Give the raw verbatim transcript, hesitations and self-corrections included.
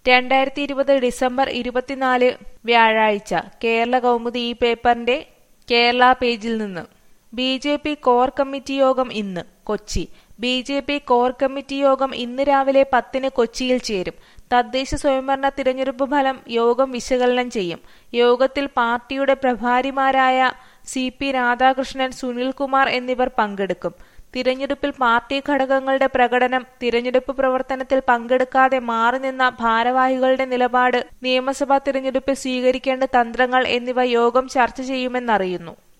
രണ്ടായിരത്തി ഇരുപത് ഡിസംബർ ഇരുപത്തിനാല് വ്യാഴാഴ്ച കേരള കൗമുദി ഈ പേപ്പറിന്റെ കേരള പേജിൽ നിന്ന് B J P core committee യോഗം ഇന്ന് Kochi. B J P core committee യോഗം ഇന്ന് രാവിലെ പത്തിന് കൊച്ചിയിൽ ചേരും. തദ്ദേശ സ്വയംഭരണ തിരഞ്ഞെടുപ്പ് ഫലം യോഗം വിശകലനം ചെയ്യും. യോഗത്തിൽ പാർട്ടിയുടെ പ്രഭാരിമാരായ സി പി രാധാകൃഷ്ണൻ, സുനിൽകുമാർ എന്നിവർ പങ്കെടുക്കും. തിരഞ്ഞെടുപ്പിൽ പാർട്ടി ഘടകങ്ങളുടെ പ്രകടനം, തിരഞ്ഞെടുപ്പ് പ്രവർത്തനത്തിൽ പങ്കെടുക്കാതെ മാറിനിന്ന ഭാരവാഹികളുടെ നിലപാട്, നിയമസഭാ തിരഞ്ഞെടുപ്പിൽ സ്വീകരിക്കേണ്ട തന്ത്രങ്ങൾ എന്നിവ യോഗം ചർച്ച ചെയ്യുമെന്നറിയുന്നു.